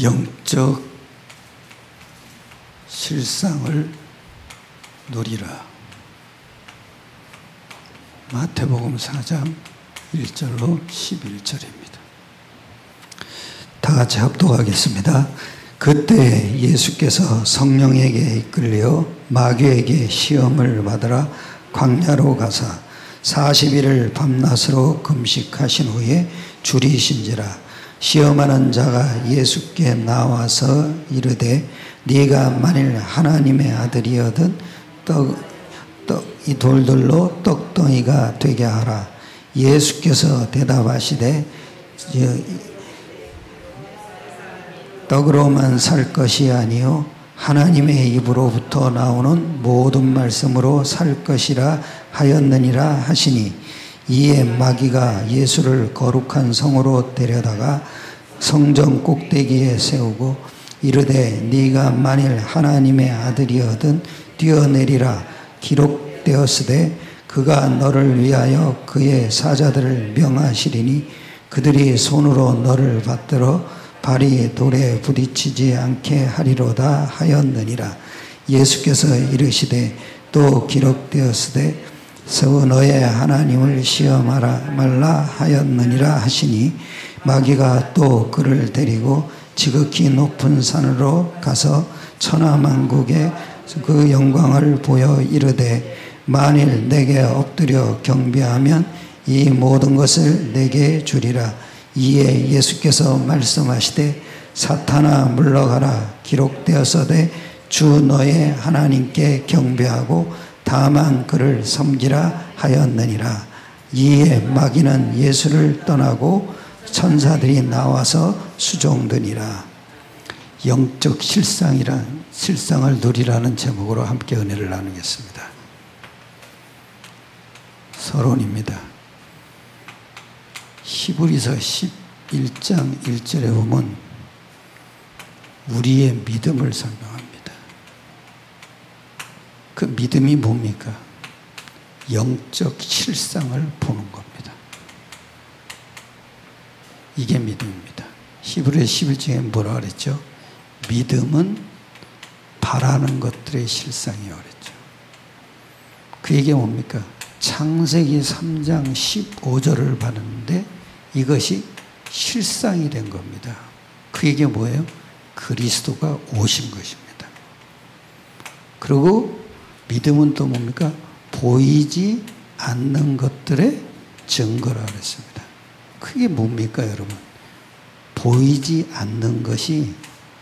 영적 실상을 누리라. 마태복음 4장 1절로 11절입니다. 다 같이 합독하겠습니다. 그때 예수께서 성령에게 이끌려 마귀에게 시험을 받으라 광야로 가사 40일을 밤낮으로 금식하신 후에 줄이신지라. 시험하는 자가 예수께 나와서 이르되 네가 만일 하나님의 아들이거든 이 돌들로 떡덩이가 되게 하라. 예수께서 대답하시되 떡으로만 살 것이 아니요 하나님의 입으로부터 나오는 모든 말씀으로 살 것이라 하였느니라 하시니, 이에 마귀가 예수를 거룩한 성으로 데려다가 성전 꼭대기에 세우고 이르되 네가 만일 하나님의 아들이거든 뛰어내리라. 기록되었으되 그가 너를 위하여 그의 사자들을 명하시리니 그들이 손으로 너를 받들어 발이 돌에 부딪히지 않게 하리로다 하였느니라. 예수께서 이르시되 또 기록되었으되 너의 하나님을 시험하라 말라 하였느니라 하시니, 마귀가 또 그를 데리고 지극히 높은 산으로 가서 천하만국에 그 영광을 보여 이르되 만일 내게 엎드려 경배하면 이 모든 것을 내게 주리라. 이에 예수께서 말씀하시되 사탄아 물러가라. 기록되었으되 주 너의 하나님께 경배하고 다만 그를 섬기라 하였느니라. 이에 마귀는 예수를 떠나고 천사들이 나와서 수종드니라. 영적 실상을 누리라는 제목으로 함께 은혜를 나누겠습니다. 서론입니다. 히브리서 11장 1절에 보면 우리의 믿음을 설명합니다. 그 믿음이 뭡니까? 영적 실상을 보는 겁니다. 이게 믿음입니다. 히브리 11장에 뭐라 그랬죠? 믿음은 바라는 것들의 실상이라고 그랬죠. 그 얘기가 뭡니까? 창세기 3장 15절을 봤는데 이것이 실상이 된 겁니다. 그 얘기가 뭐예요? 그리스도가 오신 것입니다. 그리고 믿음은 또 뭡니까? 보이지 않는 것들의 증거라 그랬습니다. 그게 뭡니까, 여러분? 보이지 않는 것이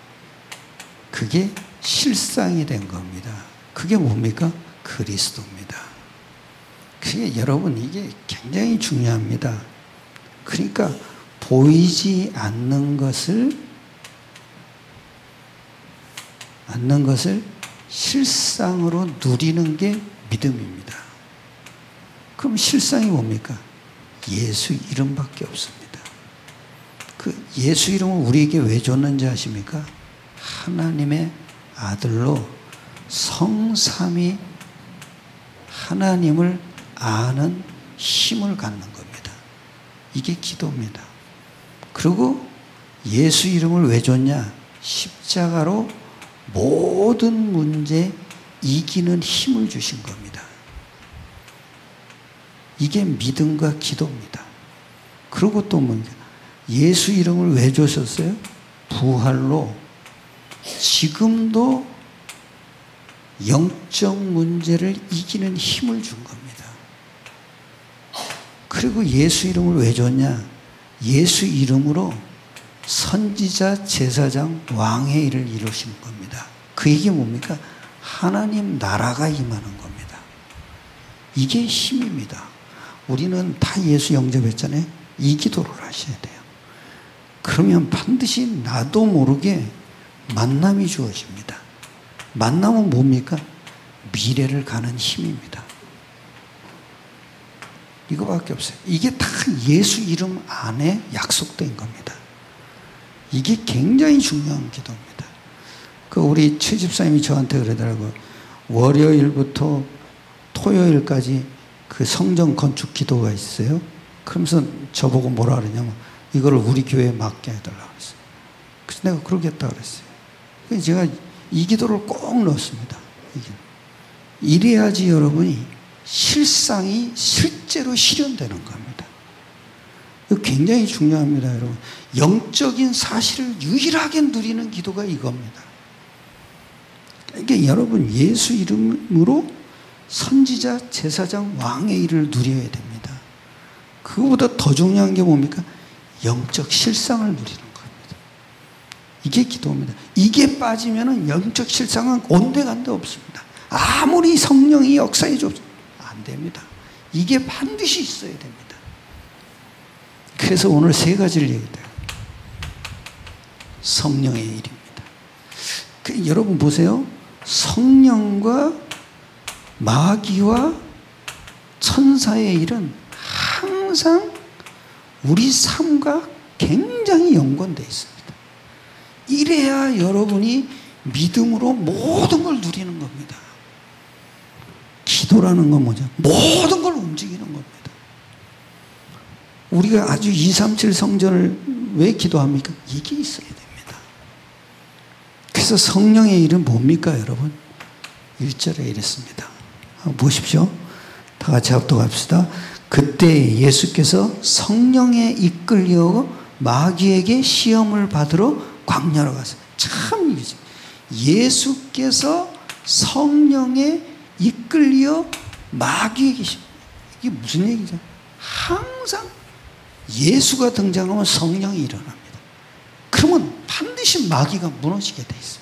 그게 실상이 된 겁니다. 그게 뭡니까? 그리스도입니다. 그게 여러분 이게 굉장히 중요합니다. 그러니까 보이지 않는 것을 실상으로 누리는 게 믿음입니다. 그럼 실상이 뭡니까? 예수 이름밖에 없습니다. 그 예수 이름을 우리에게 왜 줬는지 아십니까? 하나님의 아들로 성삼위 하나님을 아는 힘을 갖는 겁니다. 이게 기도입니다. 그리고 예수 이름을 왜 줬냐? 십자가로 모든 문제 이기는 힘을 주신 겁니다. 이게 믿음과 기도입니다. 그리고 또 뭔가 예수 이름을 왜 주셨어요? 부활로 지금도 영적 문제를 이기는 힘을 준 겁니다. 그리고 예수 이름을 왜 줬냐? 예수 이름으로 선지자, 제사장, 왕의 일을 이루신 겁니다. 그 얘기 뭡니까? 하나님 나라가 임하는 겁니다. 이게 힘입니다. 우리는 다 예수 영접했잖아요. 이 기도를 하셔야 돼요. 그러면 반드시 나도 모르게 만남이 주어집니다. 만남은 뭡니까? 미래를 가는 힘입니다. 이거밖에 없어요. 이게 다 예수 이름 안에 약속된 겁니다. 이게 굉장히 중요한 기도입니다. 그 우리 최 집사님이 저한테 그러더라고요. 월요일부터 토요일까지 그 성전 건축 기도가 있어요. 그러면서 저보고 뭐라 그러냐면 이거를 우리 교회에 맡게 해달라고 했어요. 그래서 내가 그러겠다 그랬어요. 그래서 제가 이 기도를 꼭 넣었습니다. 이래야지 여러분이 실상이 실제로 실현되는 겁니다. 이거 굉장히 중요합니다, 여러분. 영적인 사실을 유일하게 누리는 기도가 이겁니다. 그러니까 여러분, 예수 이름으로 선지자, 제사장, 왕의 일을 누려야 됩니다. 그거보다 더 중요한 게 뭡니까? 영적 실상을 누리는 겁니다. 이게 기도입니다. 이게 빠지면 영적 실상은 온데간데 없습니다. 아무리 성령이 역사해 줘도 안 됩니다. 이게 반드시 있어야 됩니다. 그래서 오늘 세 가지를 얘기해요. 성령의 일입니다. 여러분 보세요. 성령과 마귀와 천사의 일은 항상 우리 삶과 굉장히 연관되어 있습니다. 이래야 여러분이 믿음으로 모든 걸 누리는 겁니다. 기도라는 건 뭐죠? 모든 걸 움직이는 겁니다. 우리가 아주 237 성전을 왜 기도합니까? 이게 있어야 됩니다. 그래서 성령의 일은 뭡니까, 여러분? 1절에 이랬습니다. 한번 보십시오. 다 같이 합독합시다. 그때 예수께서 성령에 이끌려 마귀에게 시험을 받으러 광야로 갔어요. 참 이거죠. 예수께서 성령에 이끌려 마귀에게 이게 무슨 얘기죠? 항상 예수가 등장하면 성령이 일어납니다. 그러면 반드시 마귀가 무너지게 돼 있습니다.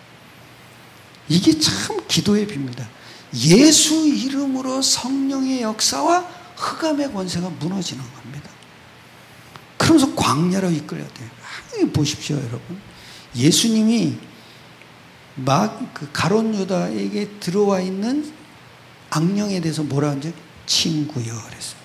이게 참 기도의 비밀이다. 예수 이름으로 성령의 역사와 흑암의 권세가 무너지는 겁니다. 그러면서 광야로 이끌려야 돼요. 보십시오, 여러분. 예수님이 그 가룟 유다에게 들어와 있는 악령에 대해서 뭐라 하는지 친구여 그랬습니다.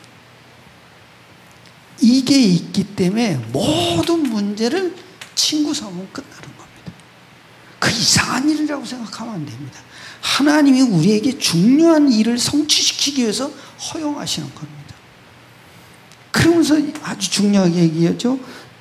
이게 있기 때문에 모든 문제를 친구 삼으면 끝나는 겁니다. 그 이상한 일이라고 생각하면 안 됩니다. 하나님이 우리에게 중요한 일을 성취시키기 위해서 허용하시는 겁니다. 그러면서 아주 중요하게 얘기하죠.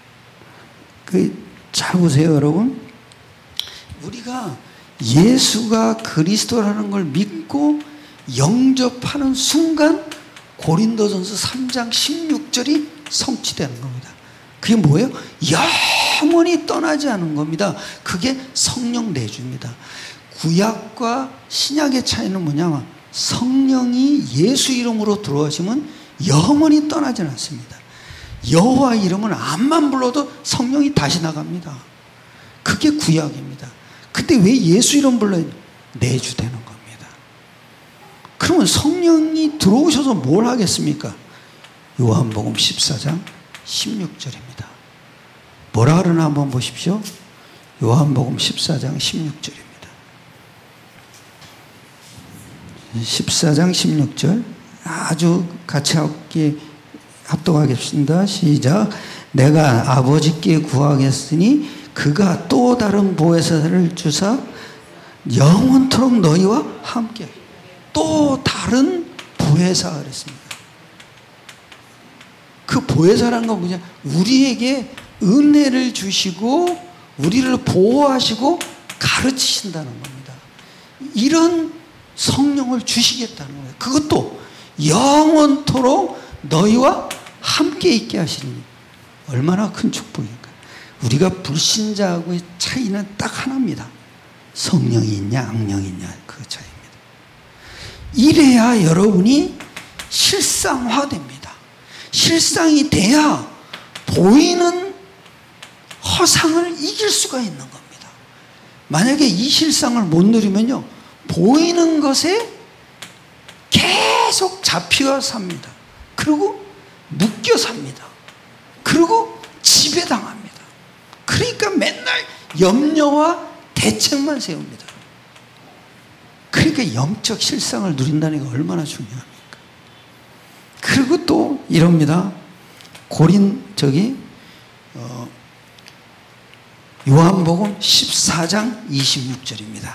잘 보세요, 여러분. 우리가 예수가 그리스도라는 걸 믿고 영접하는 순간 고린도전서 3장 16절이 성취되는 겁니다. 그게 뭐예요? 영원히 떠나지 않은 겁니다. 그게 성령 내주입니다. 구약과 신약의 차이는 뭐냐면 성령이 예수 이름으로 들어오시면 영원히 떠나지 않습니다. 여호와 이름은 암만 불러도 성령이 다시 나갑니다. 그게 구약입니다. 근데 왜 예수 이름 불러야 내주되는 겁니다. 그러면 성령이 들어오셔서 뭘 하겠습니까? 요한복음 14장 16절입니다. 뭐라 그러나 한번 보십시오. 요한복음 14장 16절입니다. 14장 16절 아주 같이 함께 합독하겠습니다. 시작. 내가 아버지께 구하겠으니 그가 또 다른 보혜사를 주사 영원토록 너희와 함께. 또 다른 보혜사 그랬습니다. 그 보혜사라는 건 뭐냐? 우리에게 은혜를 주시고 우리를 보호하시고 가르치신다는 겁니다. 이런 성령을 주시겠다는 거예요. 그것도 영원토록 너희와 함께 있게 하시니 얼마나 큰 축복인가. 우리가 불신자하고의 차이는 딱 하나입니다. 성령이 있냐 악령이 있냐 그 차이입니다. 이래야 여러분이 실상화됩니다. 실상이 돼야 보이는 허상을 이길 수가 있는 겁니다. 만약에 이 실상을 못 누리면요 보이는 것에 계속 잡혀 삽니다. 그리고 묶여 삽니다. 그리고 지배당합니다. 그러니까 맨날 염려와 대책만 세웁니다. 그러니까 영적 실상을 누린다는 게 얼마나 중요합니까? 그리고 또 이럽니다. 요한복음 14장 26절입니다.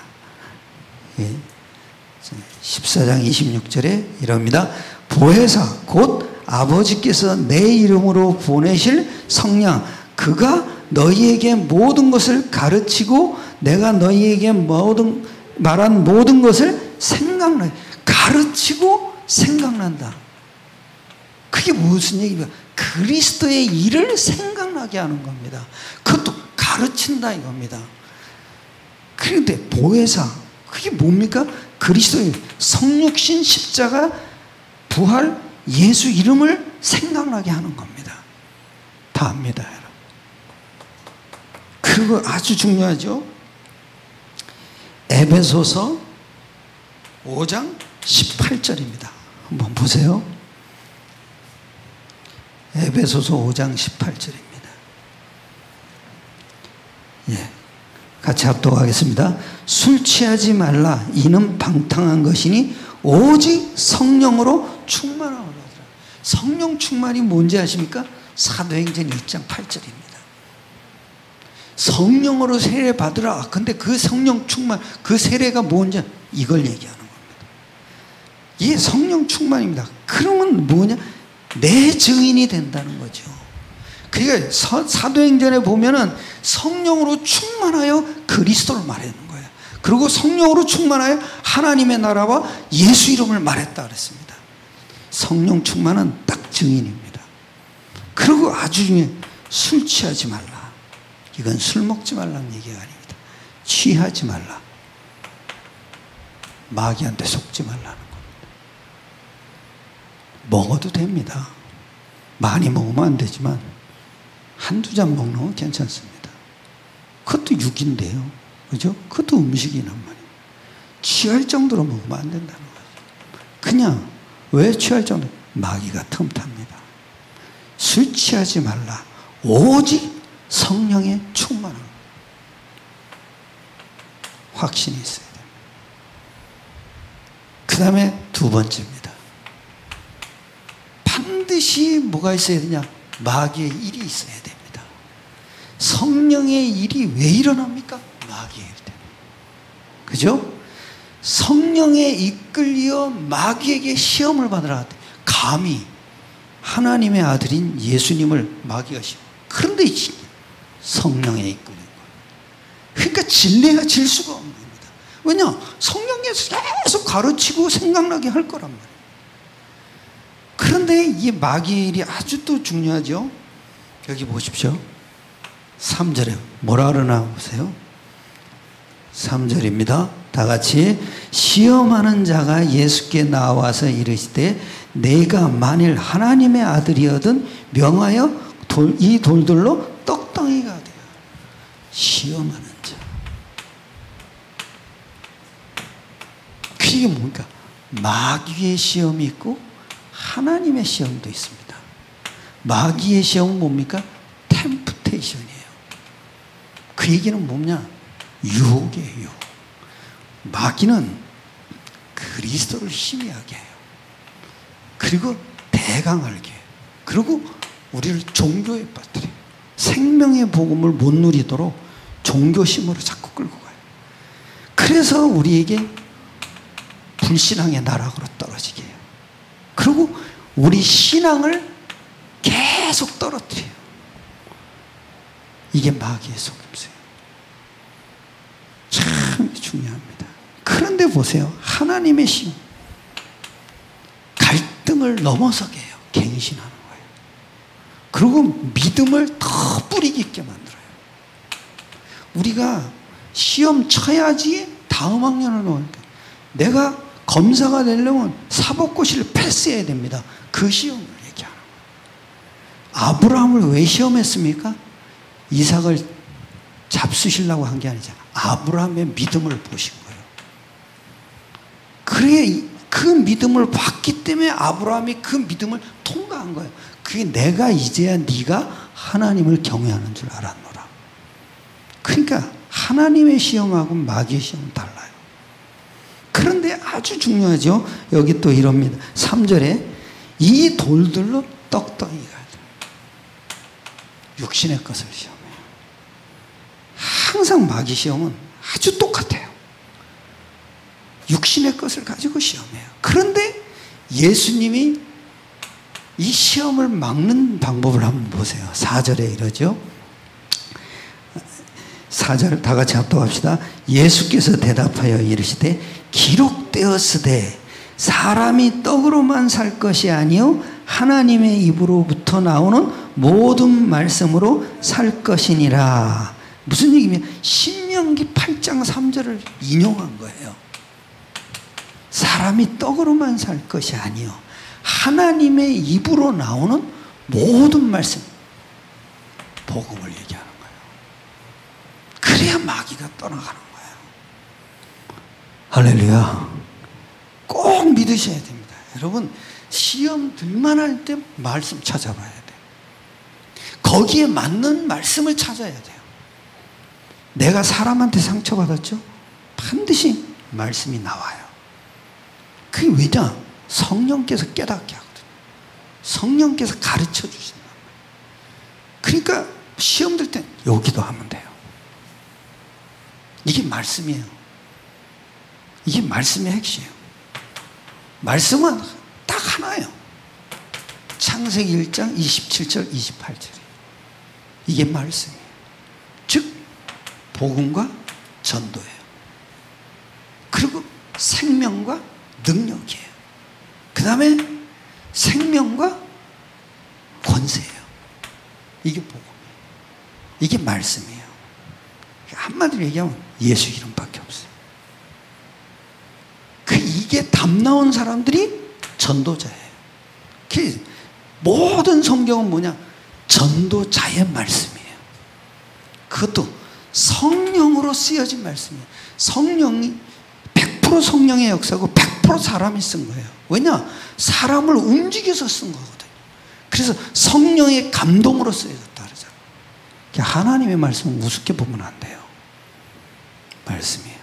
14장 26절에 이럽니다. 보혜사 곧 아버지께서 내 이름으로 보내실 성령 그가 너희에게 모든 것을 가르치고 내가 너희에게 말한 모든 것을 생각나. 가르치고 생각난다. 그게 무슨 얘기입니까? 그리스도의 일을 생각나게 하는 겁니다. 그것도 가르친다 이겁니다. 그런데 보혜사, 그게 뭡니까? 그리스도의 성육신 십자가 부활 예수 이름을 생각나게 하는 겁니다. 다 압니다, 여러분. 그리고 아주 중요하죠. 에베소서 5장 18절입니다. 한번 보세요. 에베소서 5장 18절입니다. 예. 같이 합독하겠습니다. 술 취하지 말라. 이는 방탕한 것이니 오직 성령으로 충만하라. 성령 충만이 뭔지 아십니까? 사도행전 1장 8절입니다. 성령으로 세례 받으라. 근데 그 성령 충만, 그 세례가 뭔지 이걸 얘기하는 겁니다. 이게 성령 충만입니다. 그러면 뭐냐? 내 증인이 된다는 거죠. 그러니까 사도행전에 보면은 성령으로 충만하여 그리스도를 말하는 거예요. 그리고 성령으로 충만하여 하나님의 나라와 예수 이름을 말했다 그랬습니다. 성령 충만은 딱 증인입니다. 그리고 아주 중요해. 술 취하지 말라. 이건 술 먹지 말라는 얘기가 아닙니다. 취하지 말라. 마귀한테 속지 말라는 겁니다. 먹어도 됩니다. 많이 먹으면 안 되지만 한두 잔 먹는 건 괜찮습니다. 그것도 육인데요. 그죠? 그것도 음식이란 말이에요. 취할 정도로 먹으면 안 된다는 거죠. 그냥 왜 취할 정도? 마귀가 틈탑니다. 술 취하지 말라. 오직 성령에 충만한 확신이 있어야 됩니다. 그 다음에 두 번째입니다. 반드시 뭐가 있어야 되냐? 마귀의 일이 있어야 됩니다. 성령의 일이 왜 일어납니까? 마귀의 일 때문에. 그죠? 성령에 이끌려 마귀에게 시험을 받으라. 감히 하나님의 아들인 예수님을 마귀가 시험. 그런데 성령에 이끌린 거예요. 그러니까 진리가 질 수가 없는 겁니다. 왜냐? 성령에서 계속 가르치고 생각나게 할 거란 말이에요. 그런데 이 마귀의 일이 아주 또 중요하죠. 여기 보십시오. 3절에 뭐라 그러나 보세요. 3절입니다. 다 같이 시험하는 자가 예수께 나와서 이르시되 내가 만일 하나님의 아들이거든 명하여 이 돌들로 떡덩이가 되어. 시험하는 자. 그게 뭡니까? 마귀의 시험이 있고 하나님의 시험도 있습니다. 마귀의 시험은 뭡니까? 템프테이션이에요. 그 얘기는 뭐냐? 유혹이에요. 유혹. 마귀는 그리스도를 희미하게 해요. 그리고 대강하게 해요. 그리고 우리를 종교에 빠뜨려요. 생명의 복음을 못 누리도록 종교심으로 자꾸 끌고 가요. 그래서 우리에게 불신앙의 나락으로 떨어지게 해요. 그리고 우리 신앙을 계속 떨어뜨려요. 이게 마귀의 속임수예요. 참 중요합니다. 그런데 보세요. 하나님의 신 갈등을 넘어서게 해요. 갱신하는 거예요. 그리고 믿음을 더 뿌리 깊게 만들어요. 우리가 시험 쳐야지 다음 학년을 놓으니까 내가 검사가 되려면 사법고시를 패스해야 됩니다. 그 시험을 얘기하는 거예요. 아브라함을 왜 시험했습니까? 이삭을 잡수시려고 한 게 아니잖아요. 아브라함의 믿음을 보신 거예요. 그래, 그 믿음을 봤기 때문에 아브라함이 그 믿음을 통과한 거예요. 그게 내가 이제야 네가 하나님을 경외하는 줄 알았노라. 그러니까 하나님의 시험하고 마귀의 시험은 달라요. 그런데 아주 중요하죠. 여기 또 이럽니다. 3절에 이 돌들로 떡덩이가 돼요. 육신의 것을 시험해요. 항상 마귀 시험은 아주 똑같아요. 육신의 것을 가지고 시험해요. 그런데 예수님이 이 시험을 막는 방법을 한번 보세요. 4절에 이러죠. 4절 다 같이 합독합시다. 예수께서 대답하여 이르시되 기록되었으되 사람이 떡으로만 살 것이 아니요 하나님의 입으로부터 나오는 모든 말씀으로 살 것이니라. 무슨 얘기냐면 신명기 8장 3절을 인용한 거예요. 사람이 떡으로만 살 것이 아니요 하나님의 입으로 나오는 모든 말씀, 복음을 얘기하는 거예요. 그래야 마귀가 떠나가는 거예요. 할렐루야. 꼭 믿으셔야 됩니다. 여러분, 시험 들만 할 때 말씀 찾아봐야 돼요. 거기에 맞는 말씀을 찾아야 돼요. 내가 사람한테 상처받았죠? 반드시 말씀이 나와요. 그게 왜냐? 성령께서 깨닫게 하거든요. 성령께서 가르쳐 주신다. 그러니까 시험 들 땐 여기도 하면 돼요. 이게 말씀이에요. 이게 말씀의 핵심이에요. 말씀은 딱 하나예요. 창세기 1장 27절 28절. 이게 말씀이에요. 즉 복음과 전도예요. 그리고 생명과 능력이에요. 그 다음에 생명과 권세예요. 이게 복음이에요. 이게 말씀이에요. 한마디로 얘기하면 예수 이름밖에 없어요. 이게 답 나온 사람들이 전도자예요. 모든 성경은 뭐냐? 전도자의 말씀이에요. 그것도 성령으로 쓰여진 말씀이에요. 성령이 100% 성령의 역사고 100% 사람이 쓴 거예요. 왜냐? 사람을 움직여서 쓴 거거든요. 그래서 성령의 감동으로 쓰여졌다 그러잖아요. 하나님의 말씀은 우습게 보면 안 돼요. 말씀이에요.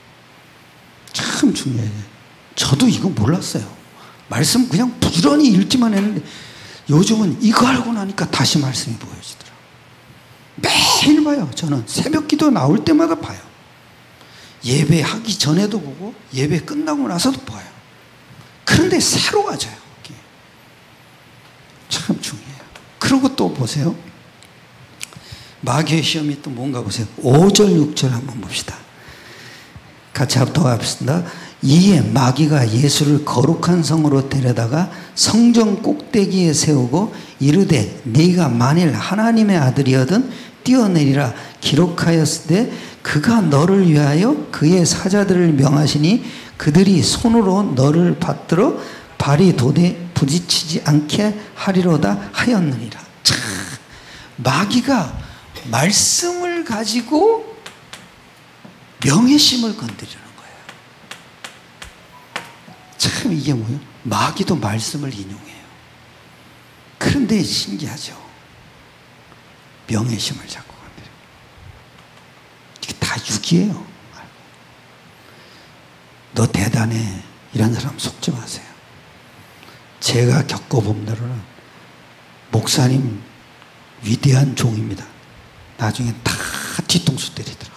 참 중요해요. 저도 이거 몰랐어요. 말씀 그냥 부지런히 읽기만 했는데 요즘은 이거 알고 나니까 다시 말씀이 보여지더라고요. 매일 봐요. 저는 새벽 기도 나올 때마다 봐요. 예배하기 전에도 보고 예배 끝나고 나서도 봐요. 그런데 새로워져요. 참 중요해요. 그리고 또 보세요. 마귀의 시험이 또 뭔가 보세요. 5절 6절 한번 봅시다. 같이 합독합시다. 이에 마귀가 예수를 거룩한 성으로 데려다가 성전 꼭대기에 세우고 이르되 네가 만일 하나님의 아들이거든 뛰어내리라 기록하였으되 그가 너를 위하여 그의 사자들을 명하시니 그들이 손으로 너를 받들어 발이 돌에 부딪히지 않게 하리로다 하였느니라. 참, 마귀가 말씀을 가지고 명예심을 건드리는 거예요. 참 이게 뭐예요? 마귀도 말씀을 인용해요. 그런데 신기하죠. 명예심을 자꾸 건드려요. 이게 다 육이에요. 너 대단해. 이런 사람 속지 마세요. 제가 겪어본 대로는 목사님 위대한 종입니다. 나중에 다 뒤통수 때리더라고.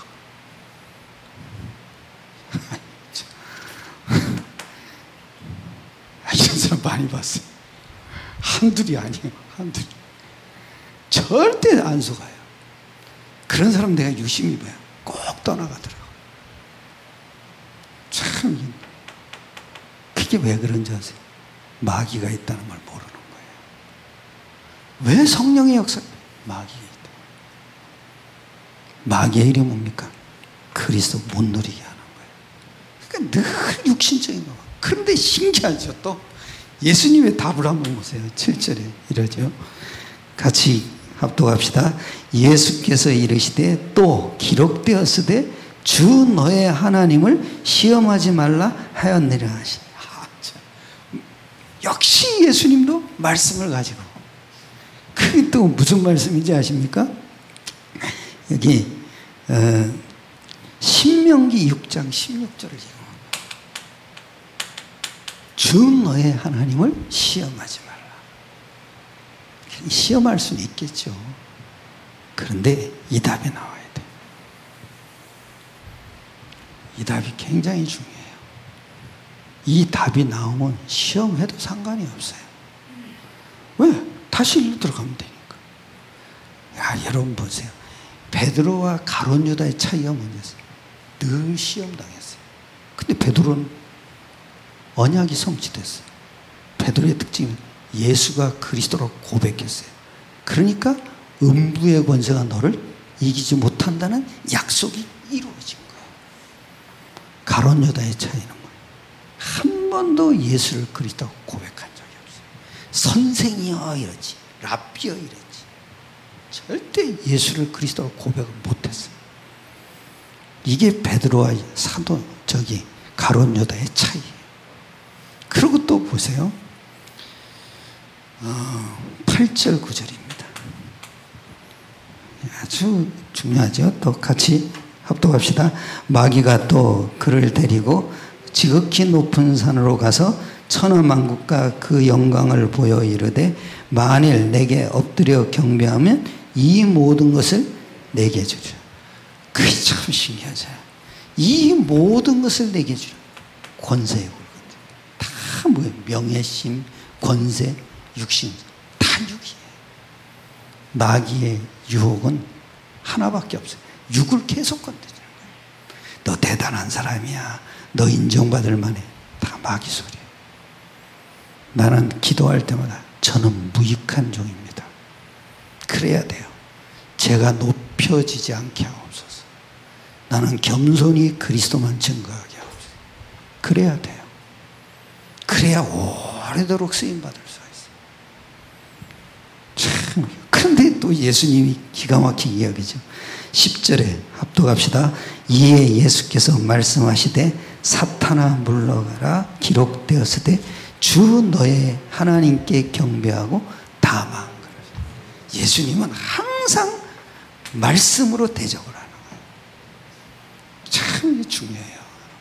이런 사람 많이 봤어요. 한둘이 아니에요. 한둘. 절대 안 속아요. 그런 사람 내가 유심히 봐요. 꼭 떠나가더라고. 참 그게 왜 그런지 아세요? 마귀가 있다는 걸 모르는 거예요. 왜 성령의 역사? 마귀가 있다. 마귀의 일이 뭡니까? 그리스도 못 누리게 하는 거예요. 그러니까 늘 육신적인 거. 그런데 신기하죠. 또 예수님의 답을 한번 보세요. 7절에 이러죠. 같이 합독합시다. 예수께서 이르시되 또 기록되었으되 주 너의 하나님을 시험하지 말라 하였느니라 하시니. 역시 예수님도 말씀을 가지고. 그게 또 무슨 말씀인지 아십니까? 여기 신명기 6장 16절을 읽어봅니다. 주 너의 하나님을 시험하지 말라. 시험할 수는 있겠죠. 그런데 이 답이 나와야 돼. 이 답이 굉장히 중요해요. 이 답이 나오면 시험해도 상관이 없어요. 왜? 다시 일로 들어가면 되니까. 야, 여러분 보세요. 베드로와 가룟 유다의 차이가 뭐냐면 늘 시험당했어요. 근데 베드로는 언약이 성취됐어요. 베드로의 특징은 예수가 그리스도라고 고백했어요. 그러니까 음부의 권세가 너를 이기지 못한다는 약속이 이루어진 거예요. 가룟 유다의 차이는 뭐예요? 한 번도 예수를 그리스도라고 고백한 적이 없어요. 선생이여 이러지, 랍비여 이러지. 절대 예수를 그리스도라고 고백을 못했어요. 이게 베드로와 가룟 유다의 차이예요. 그리고 또 보세요. 8절 9절입니다. 아주 중요하죠. 또 같이 합독합시다. 마귀가 또 그를 데리고 지극히 높은 산으로 가서 천하만국과 그 영광을 보여 이르되 만일 내게 엎드려 경배하면 이 모든 것을 내게 주리라. 그게 참 신기하죠. 이 모든 것을 내게 주리라. 권세의 굴것. 다 뭐예요? 명예심, 권세, 육신. 다 육이에요. 마귀의 유혹은 하나밖에 없어요. 육을 계속 건드리는 거예요. 너 대단한 사람이야. 너 인정받을 만해. 다 마귀 소리예요. 나는 기도할 때마다 저는 무익한 종입니다. 그래야 돼요. 제가 높여지지 않게 하옵소서. 나는 겸손히 그리스도만 증거하게 하옵소서. 그래야 돼요. 그래야 오래도록 쓰임받을 수가 있어요. 참, 그런데 또 예수님이 기가 막히게 이야기죠. 10절에 합독합시다. 이에 예수께서 말씀하시되 사탄아 물러가라 기록되었으되 주 너의 하나님께 경배하고 다만. 예수님은 항상 말씀으로 대적을 하는 거예요. 참 중요해요.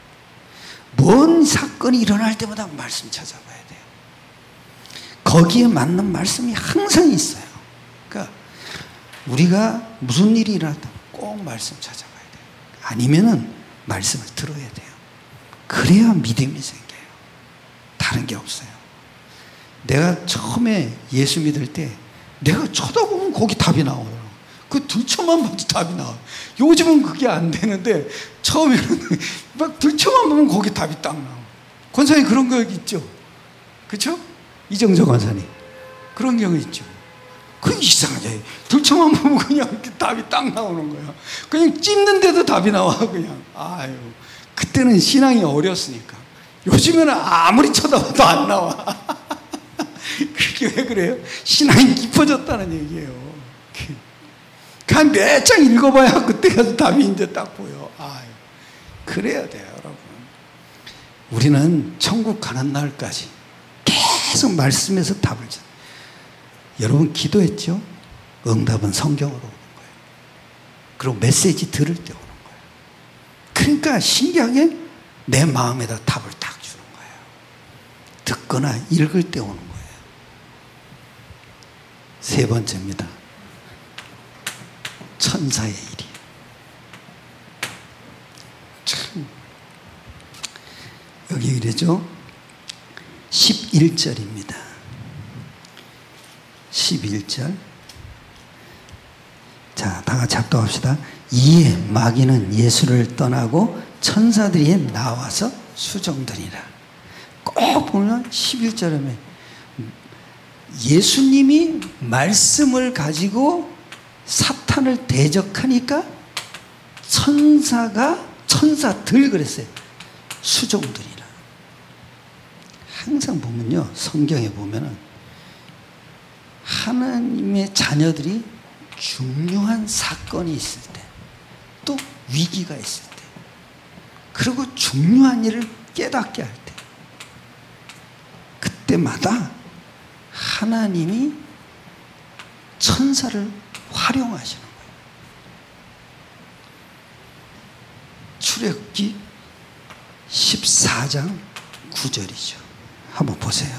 뭔 사건이 일어날 때마다 말씀 찾아봐야 돼요. 거기에 맞는 말씀이 항상 있어요. 그러니까 우리가 무슨 일이 일어날 때 꼭 말씀 찾아봐야 돼요. 아니면은 말씀을 들어야 돼요. 그래야 믿음이 생겨요. 다른 게 없어요. 내가 처음에 예수 믿을 때 내가 쳐다보면 거기 답이 나오더라고요. 그 들쳐만 봐도 답이 나와요. 요즘은 그게 안 되는데 처음에는 막 들쳐만 보면 거기 답이 딱 나와요. 권사님 그런 거 있죠? 그렇죠? 이정조 권사님 그런 경우 있죠. 그 이상하게 들쳐만 보면 그냥 이렇게 답이 딱 나오는 거야. 그냥 찝는데도 답이 나와 그냥. 아유, 그때는 신앙이 어렸으니까. 요즘에는 아무리 쳐다봐도 안 나와. 그게 왜 그래요? 신앙이 깊어졌다는 얘기예요. 그냥 몇 장 읽어봐야 그때 가서 답이 이제 딱 보여. 아유, 그래야 돼요, 여러분. 우리는 천국 가는 날까지 계속 말씀에서 답을 줘. 여러분 기도했죠? 응답은 성경으로 오는 거예요. 그리고 메시지 들을 때 오는 거예요. 그러니까 신기하게 내 마음에다 답을 딱 주는 거예요. 듣거나 읽을 때 오는 거예요. 세 번째입니다. 천사의 일이. 참 여기 이래죠. 11절입니다. 11절. 자, 다 같이 합독합시다. 이에 마귀는 예수를 떠나고 천사들이 나와서 수종드리라. 꼭 보면 11절에 예수님이 말씀을 가지고 사탄을 대적하니까 천사들 그랬어요. 수종드리라. 항상 보면요, 성경에 보면은 하나님의 자녀들이 중요한 사건이 있을 때, 또 위기가 있을 때, 그리고 중요한 일을 깨닫게 할 때, 그때마다 하나님이 천사를 활용하시는 거예요. 출애굽기 14장 9절이죠. 한번 보세요.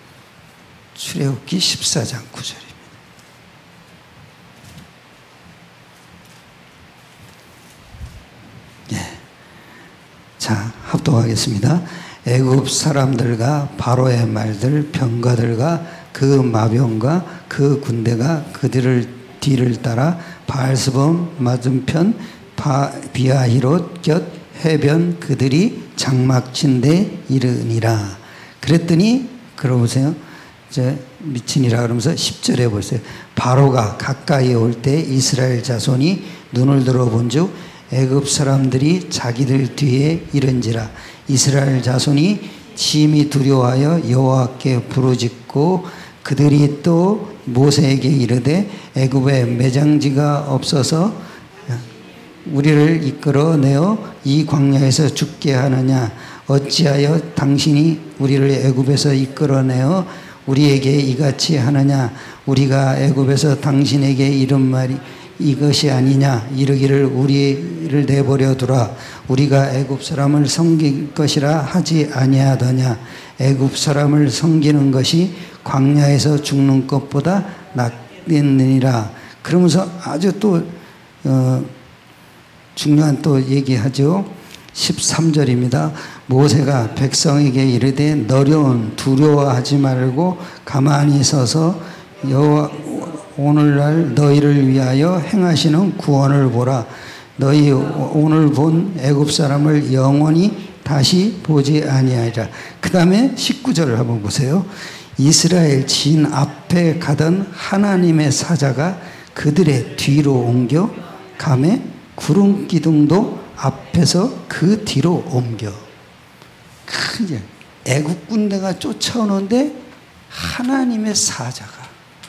출애굽기 14장 9절입니다. 예. 자, 합독하겠습니다. 애굽 사람들과 바로의 말들 병가들과 그 마병과 그 군대가 그들을 뒤를 따라 바알스본 맞은편 비아히롯 곁 해변 그들이 장막친 데 이르니라. 그랬더니 보세요. 이제 미친이라 그러면서 10절에 보세요. 바로가 가까이 올 때 이스라엘 자손이 눈을 들어본즉 애굽 사람들이 자기들 뒤에 이른지라. 이스라엘 자손이 심히 두려워하여 여호와께 부르짖고 그들이 또 모세에게 이르되 애굽에 매장지가 없어서 우리를 이끌어내어 이 광야에서 죽게 하느냐. 어찌하여 당신이 우리를 애굽에서 이끌어내어 우리에게 이같이 하느냐. 우리가 애굽에서 당신에게 이른 말이 이것이 아니냐. 이르기를 우리를 내버려 두라. 우리가 애굽 사람을 섬길 것이라 하지 아니하더냐. 애굽 사람을 섬기는 것이 광야에서 죽는 것보다 낫겠느니라. 그러면서 아주 또 중요한 또 얘기하죠. 13절입니다. 모세가 백성에게 이르되 너희는 두려워하지 말고 가만히 서서 여호와 오늘날 너희를 위하여 행하시는 구원을 보라. 너희 오늘 본 애굽 사람을 영원히 다시 보지 아니하리라. 그 다음에 19절을 한번 보세요. 이스라엘 진 앞에 가던 하나님의 사자가 그들의 뒤로 옮겨 가매 구름 기둥도 앞에서 그 뒤로 옮겨. 이제 애국 군대가 쫓아오는데 하나님의 사자가,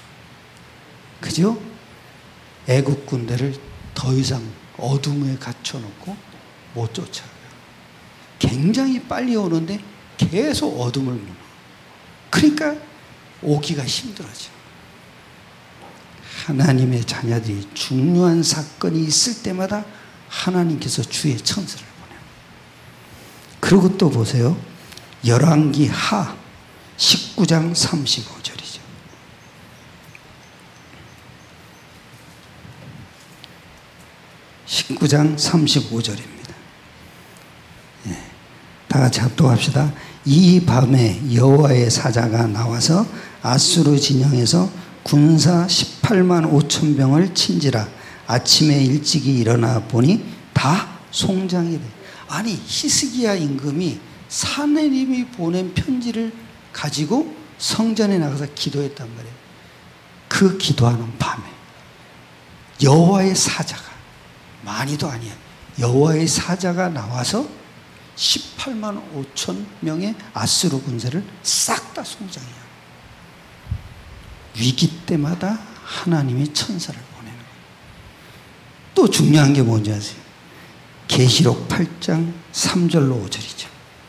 그죠? 애국 군대를 더 이상 어둠에 갇혀놓고 못 쫓아가요. 굉장히 빨리 오는데 계속 어둠을 무너. 그러니까 오기가 힘들어져. 하나님의 자녀들이 중요한 사건이 있을 때마다 하나님께서 주의 천사를 보내요. 그리고 또 보세요. 열왕기 하 19장 35절이죠. (19장 35절입니다) 예. 다 같이 합독합시다. 이 밤에 여호와의 사자가 나와서 아수르 진영에서 군사 18만 5천 병을 친지라. 아침에 일찍이 일어나 보니 다 송장이 돼. 아니 히스기야 임금이 사내림이 보낸 편지를 가지고 성전에 나가서 기도했단 말이에요. 그 기도하는 밤에 여호와의 사자가, 많이도 아니야, 여호와의 사자가 나와서 18만 5천 명의 아수르 군사를 싹 다 송장이야. 위기 때마다 하나님이 천사를 보내는 거예요. 또 중요한 게 뭔지 아세요? 계시록 8장 3절로 5절이죠.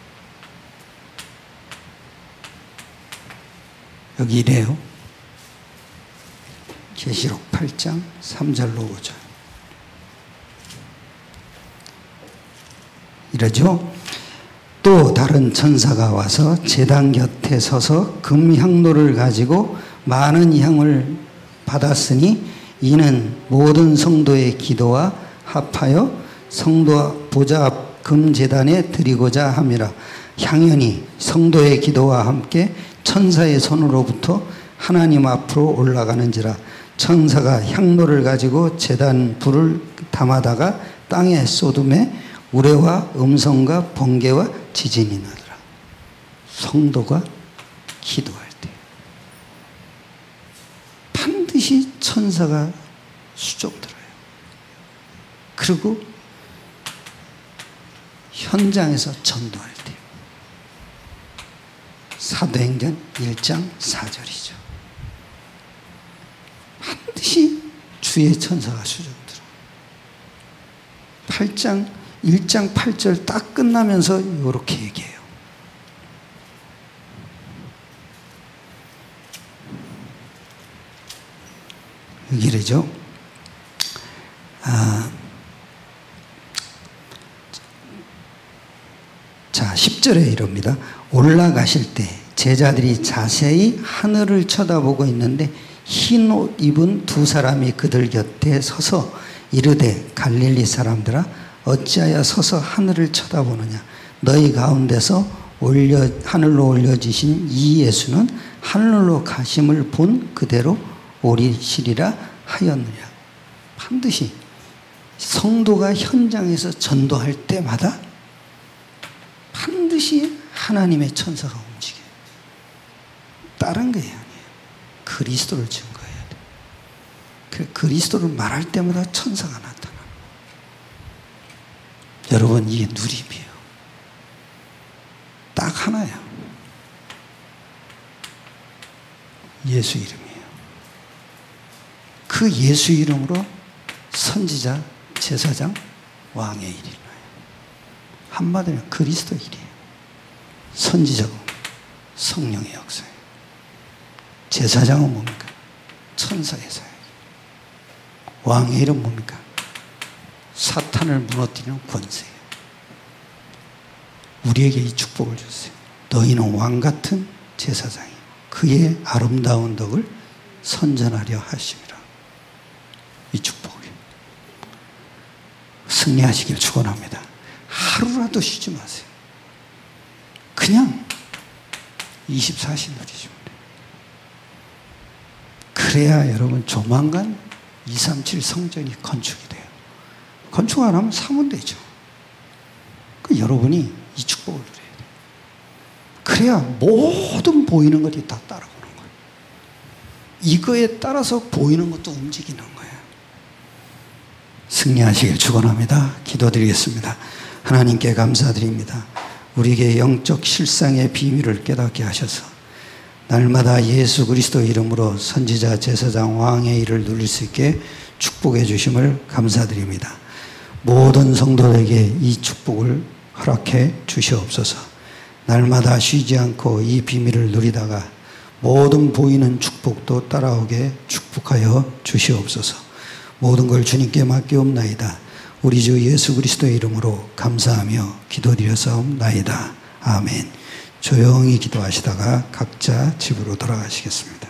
여기 이래요. 계시록 8장 3절로 5절. 이러죠. 또 다른 천사가 와서 제단 곁에 서서 금향로를 가지고 많은 향을 받았으니 이는 모든 성도의 기도와 합하여 성도 보좌 앞 금제단에 드리고자 함이라. 향연이 성도의 기도와 함께 천사의 손으로부터 하나님 앞으로 올라가는지라. 천사가 향로를 가지고 제단 불을 담아다가 땅에 쏟음에 우레와 음성과 번개와 지진이 나더라. 성도가 기도할 때 반드시 천사가 수종들어요. 그리고 현장에서 전도할 때 사도행전 1장 4절이죠. 반드시 주의 천사가 수종들어요. 1장 8절 딱 끝나면서 이렇게 얘기해요. 여기래죠. 자, 10절에 이럽니다. 올라가실 때 제자들이 자세히 하늘을 쳐다보고 있는데 흰 옷 입은 두 사람이 그들 곁에 서서 이르되 갈릴리 사람들아 어찌하여 서서 하늘을 쳐다보느냐. 너희 가운데서 하늘로 올려지신 이 예수는 하늘로 가심을 본 그대로 오리시리라 하였느냐. 반드시 성도가 현장에서 전도할 때마다 반드시 하나님의 천사가 움직여요. 다른 게 아니에요. 그리스도를 증거해야 돼. 그리스도를 말할 때마다 천사가 나타나는 거예요. 여러분, 이게 누림이에요. 딱 하나예요. 예수 이름이에요. 그 예수 이름으로 선지자, 제사장, 왕의 일이 일어나요. 한마디로 그리스도 일이에요. 선지자고 성령의 역사예요. 제사장은 뭡니까? 천사의 사역. 왕의 일은 뭡니까? 사탄을 무너뜨리는 권세예요. 우리에게 이 축복을 주세요. 너희는 왕 같은 제사장이요 그의 아름다운 덕을 선전하려 하심이라. 이 축복을 승리하시길 축원합니다. 하루라도 쉬지 마세요. 그냥 24시 누리시면 돼요. 그래야 여러분 조만간 237 성전이 건축이 돼요. 건축 안 하면 사면 되죠. 여러분이 이 축복을 누려야 돼요. 그래야 모든 보이는 것이 다 따라오는 거예요. 이거에 따라서 보이는 것도 움직이는 거예요. 승리하시길 축원합니다. 기도드리겠습니다. 하나님께 감사드립니다. 우리에게 영적 실상의 비밀을 깨닫게 하셔서 날마다 예수 그리스도 이름으로 선지자, 제사장, 왕의 일을 누릴 수 있게 축복해 주심을 감사드립니다. 모든 성도들에게 이 축복을 허락해 주시옵소서. 날마다 쉬지 않고 이 비밀을 누리다가 모든 보이는 축복도 따라오게 축복하여 주시옵소서. 모든 걸 주님께 맡기옵나이다. 우리 주 예수 그리스도의 이름으로 감사하며 기도드려사옵나이다. 아멘. 조용히 기도하시다가 각자 집으로 돌아가시겠습니다.